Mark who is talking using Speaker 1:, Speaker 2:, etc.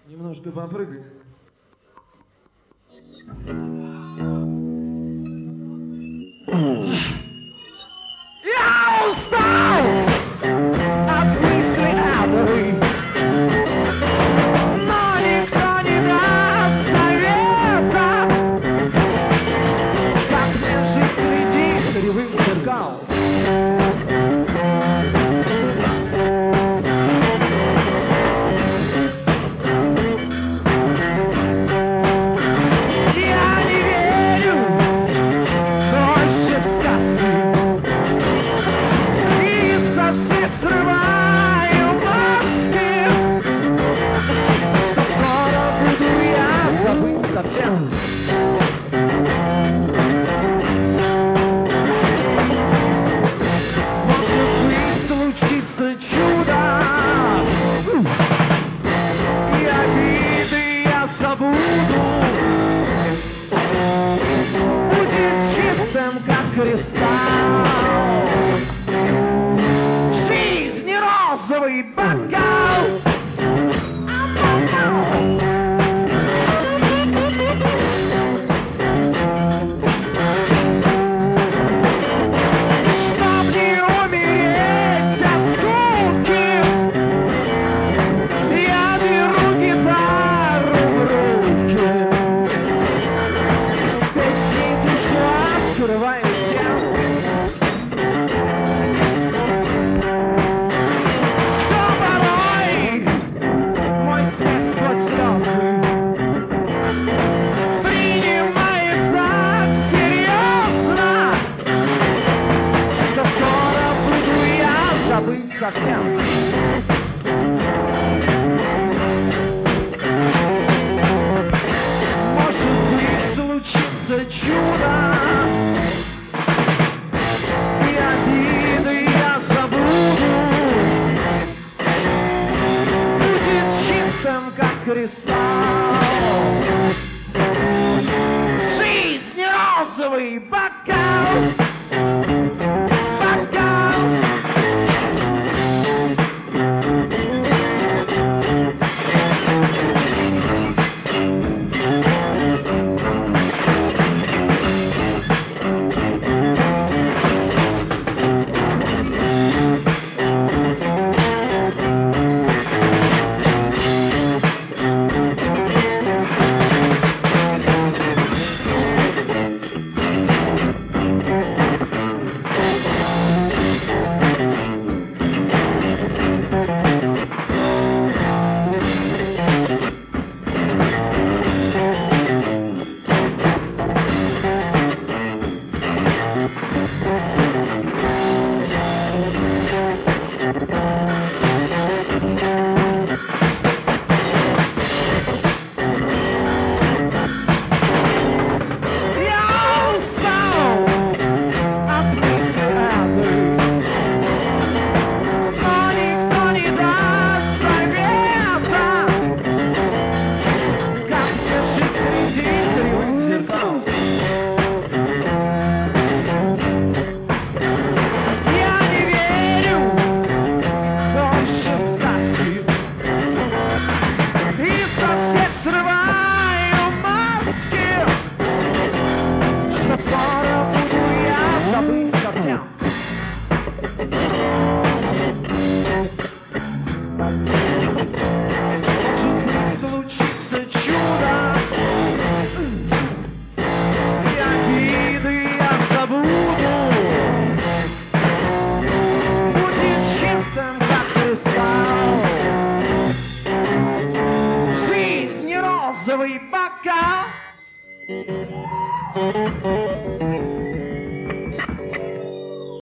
Speaker 1: Немножко попрыгай. Я устал от мысли адовой, но никто не даст совета, как мне жить среди кривых зеркал. Срываю маски, что скоро буду я забыть совсем. Может быть, случится чудо, и обиды я забуду. Будет чистым, как кристалл. Розовый бокал. Чтоб не умереть от скуки, я беру гитару в руки, песни душу открываю тем. Забыть совсем. Может быть, случится чудо, и обиды я забуду. Будет чистым, как кристалл. Жизнь розовый бокал. Скоро буду я забыть совсем. Может быть, случится чудо, и обиды я забуду. Будет чистым, как кристалл. Жизнь розовый бокал.